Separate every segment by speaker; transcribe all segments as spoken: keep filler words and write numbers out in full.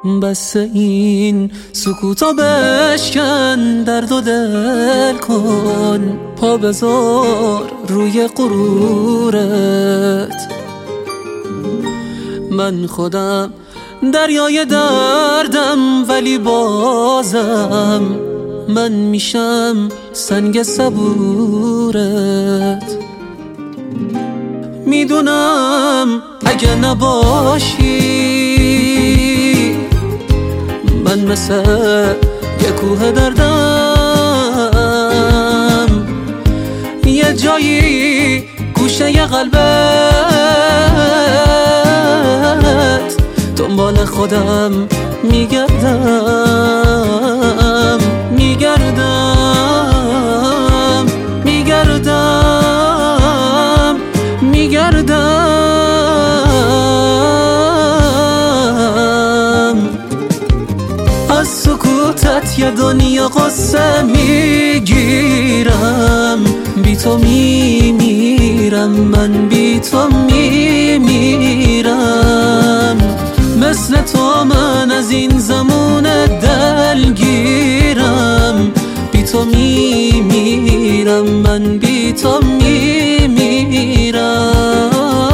Speaker 1: بس این سکوتا بشکن، درد و دل کن، پا بذار روی غرورت. من خودم دریای دردم، ولی بازم من میشم سنگ صبورت. میدونم اگه نباشی من مثل یه کوه دردم، یه جایی گوشه قلبت دنبال خودم میگردم میگردم میگردم میگردم. از سکوتت یه دنیا قصه میگیرم، بی تو میمیرم، من بی تو میمیرم. مثل تو من از این زمون دلگیرم، بی تو میمیرم، من بی تو میمیرم.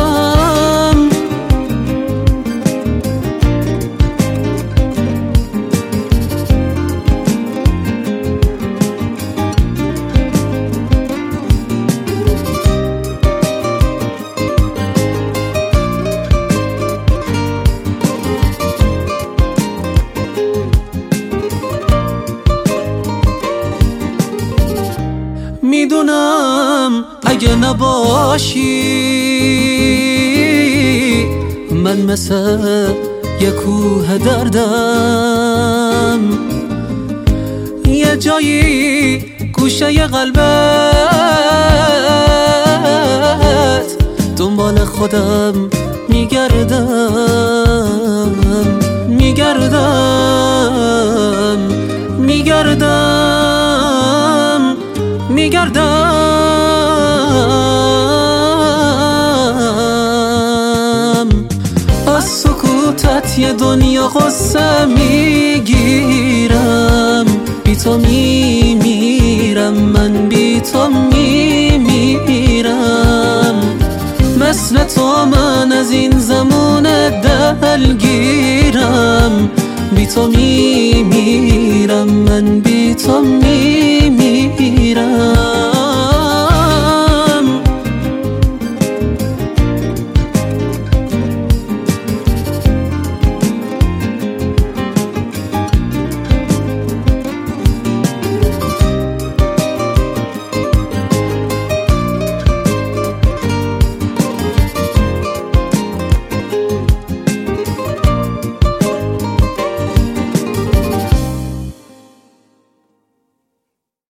Speaker 1: میدونم اگه نباشی من مثل یه کوه دردم، یه جایی گوشه قلبت دنبال خودم میگردم میگردم میگردم میگردم. از سکوتت یه دنیا قصه میگیرم، بی تو میمیرم، من بی تو میمیرم. مثل تو من از این زمون دلگیرم، بی تو میمیرم، من بی تو میمیرم.